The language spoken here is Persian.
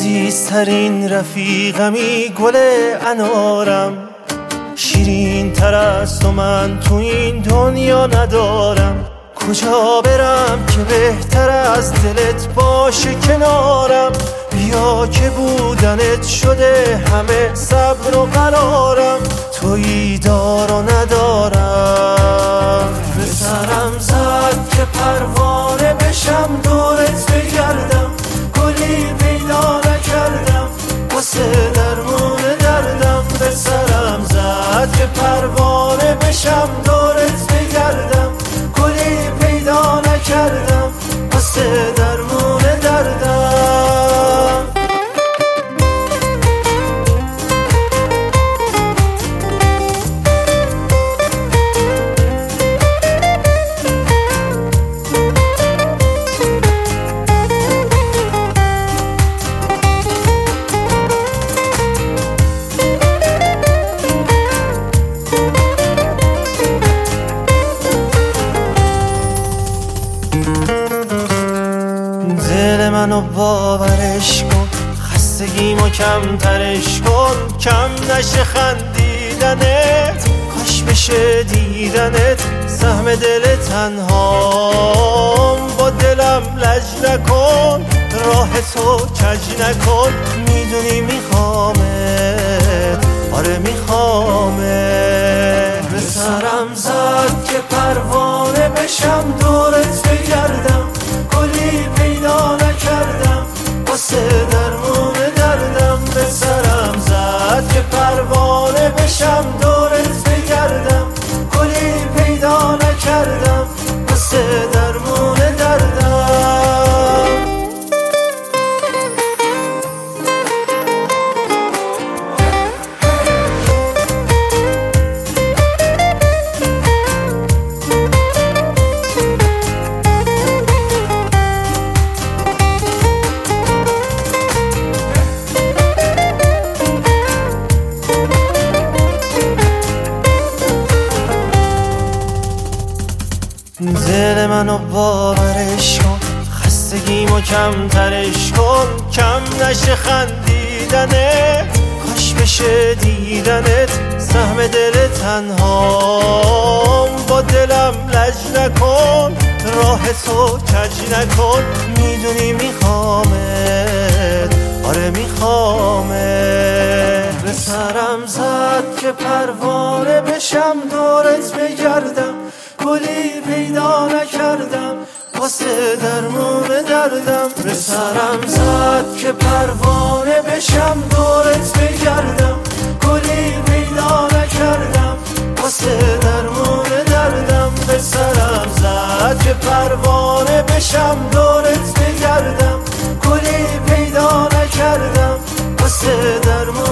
عزیزترین رفیقمی گل انارم، شیرین تر از تو من تو این دنیا ندارم. کجا برم که بهتر از دلت باشه کنارم؟ بیا که بودنت شده همه صبر و قرارم. تویی دار و ندارم. به سرم زد که پروانه بشم دورت بگردم، گلی پیدا نکردم واسه درمون دردم. به سرم زد که پروانه بشم دورت بگردم، گلی پیدا نکردم واسه درمون دردم. دل منو باورش کن، خستگیمو کمترش کن. کم نشه خندیدنت، کاش بشه دیدنت. سهم دل تنهام، با دلم لج نکن. راه تو کج نکن، میدونی میخوامت، آره میخوامت. به سرم زد که پروانه بشم دورت بگردم، گلی پیدا نکردم واسه درمون دردم. به سرم زد که پروانه بشم دورت بگردم، گلی پیدا نکردم واسه درمون دردم. دل منو باورش کن، خستگیمو کمترش کن. کم نشه خندیدنت، کاش بشه دیدنت. سهم دل تنهام، با دلم لج نکن. راه تو کج نکن، میدونی میخوامت، آره میخوامت. به سرم زد که پروانه بشم دورت بگردم، گلی پیدا نکردم واسه درمون دردم. به سرم زد که پروانه بشم دورت بگردم، گلی پیدا نکردم واسه درمون دردم. به سرم زد که پروانه بشم دورت بگردم، گلی پیدا نکردم واسه درمون